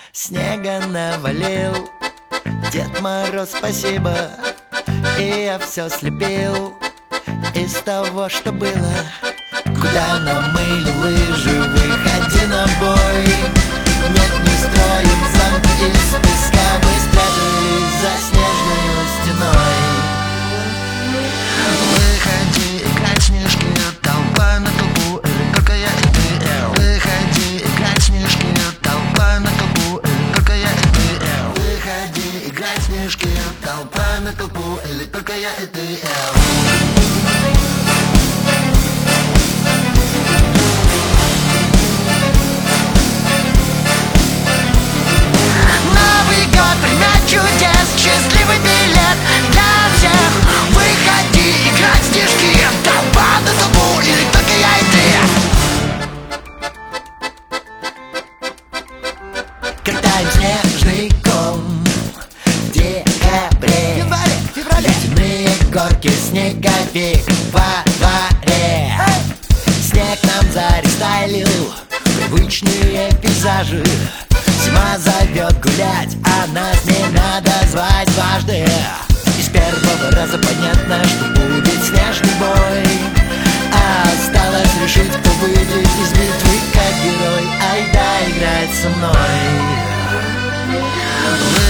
Снега навалил Дед Мороз, спасибо. И я все слепил из того, что было. Куда намыли лыжи, выходи на бой. Нет, не строим замки из песка, мы спрятались за снежной стеной. Выходи играть в снежки, толпа на толпу, или только я и ты. Выходи играть в снежки, толпа на толпу, или только я и ты. Выходи играть в снежки, толпа на толпу, или только я и ты. Новый год, время чудес, счастливый билет для всех. Выходи играть в снежки, толпа на толпу, или только я и ты. Катаем снежный ком в декабре, феврале. Ледяные горки, снеговик во дворе. Снег нам зарестайлил привычные пейзажи. Зима зовет гулять, а нас не надо звать дважды. Из первого раза понятно, что будет снежный бой. А осталось решить, кто выйдет из битвы как герой. Айда играть со мной.